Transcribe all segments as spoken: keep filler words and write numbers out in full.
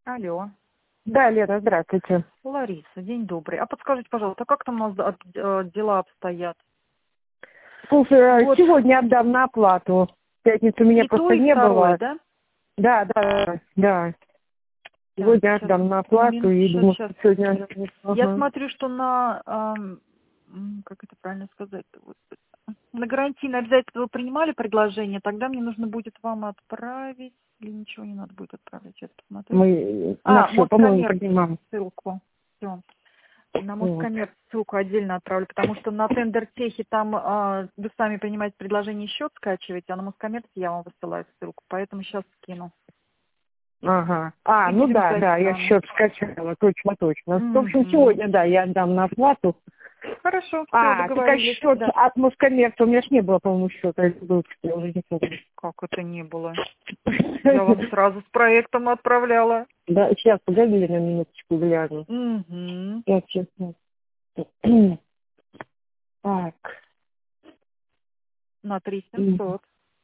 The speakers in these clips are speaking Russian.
Алло. Да, Лера, здравствуйте. Лариса, день добрый. А подскажите, пожалуйста, как там у нас от- э, дела обстоят? Слушай, Вот сегодня отдам на оплату. В пятницу меня и то, просто и не второе, было. да? Да, да, да. Так, Сегодня сейчас, отдам на оплату момент, и сейчас, думаю, сейчас. что сегодня... Я Ага. смотрю, что на, ам, м, как это правильно сказать, вот, на гарантийное обязательство вы принимали предложение, тогда мне нужно будет вам отправить, или ничего не надо будет отправлять, сейчас посмотрю. Мы на А, все, по-моему, Москоммерц принимаем. ссылку. Все. На Вот. Москоммерц ссылку отдельно отправлю, потому что на Тендертехе там а, вы сами принимаете предложение, счет скачиваете, а на Москоммерц я вам высылаю ссылку, поэтому сейчас скину. Ага. А, И ну будем да, ждать да, я экрана. счет скачала, точно, точно. В общем, Мгм. сегодня, да, я отдам на оплату. Хорошо, все, А, так а договорились. счет Да. от Москоммерца, у меня ж не было, по-моему, счета, или был, я уже не помню. Как это не было? Я вам сразу с проектом отправляла. Да, сейчас, погоди, я на минуточку гляну. Угу. Я честно. Так. На три М, семьсот.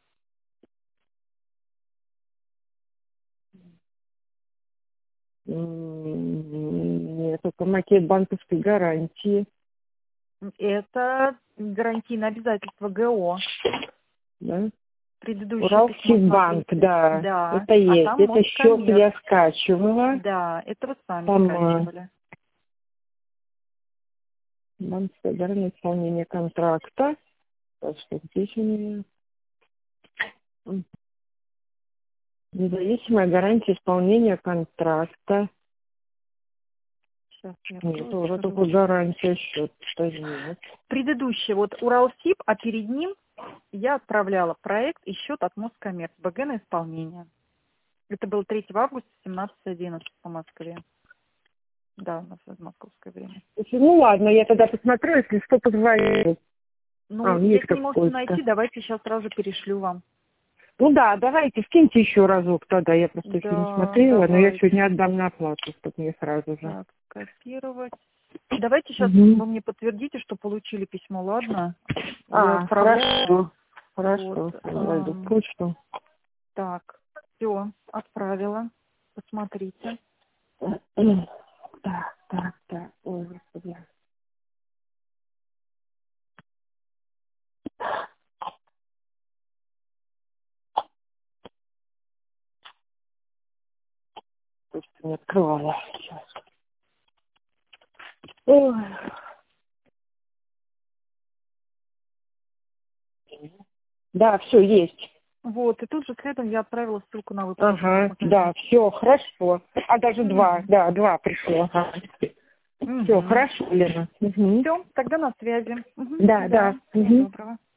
м, Нет, это макет банковской гарантии. Это гарантийное обязательство ГО. Да? Предыдущее письмо, Уралсибанк, смотрите. да. Да, Это а есть. там Это счет Москоммерц. я скачивала. Да, это вы сами Там а, скачивали. банковская гарантия исполнения контракта. Так что здесь у меня м, независимая гарантия исполнения контракта. Сейчас я Нет, открою, тоже покажу. только гарантия счет, что нет. Предыдущее, вот Уралсиб, а перед ним я отправляла проект и счет от Москоммерц, БГ на исполнение. Это было третьего августа, семнадцать одиннадцать по Москве. Да, у нас в московское время. Слушай, ну ладно, я тогда посмотрю, если что, позвоню. А, Ну, есть если не можете какой-то. найти, давайте сейчас сразу перешлю вам. Ну да, давайте, скиньте еще разок тогда. Я просто еще не Да, смотрела, но я давайте. сегодня отдам на оплату, чтобы мне сразу же. Так, копировать. Давайте сейчас Угу. вы мне подтвердите, что получили письмо, ладно? Я А, отправляю. хорошо. Вот. Хорошо. Я найду ам, почту. Так, все, отправила. Посмотрите. Так, так, так. Ой, господи. Почту не открывала. Сейчас. Ой. Да, все, есть. Вот, и тут же следом я отправила ссылку на выплату. Ага, да, все, хорошо. А даже два, Угу. да, два пришло. Ага. Все, Угу. хорошо, Лена. Угу. Все, тогда на связи. Угу. Да, Да, да. всего Угу. доброго.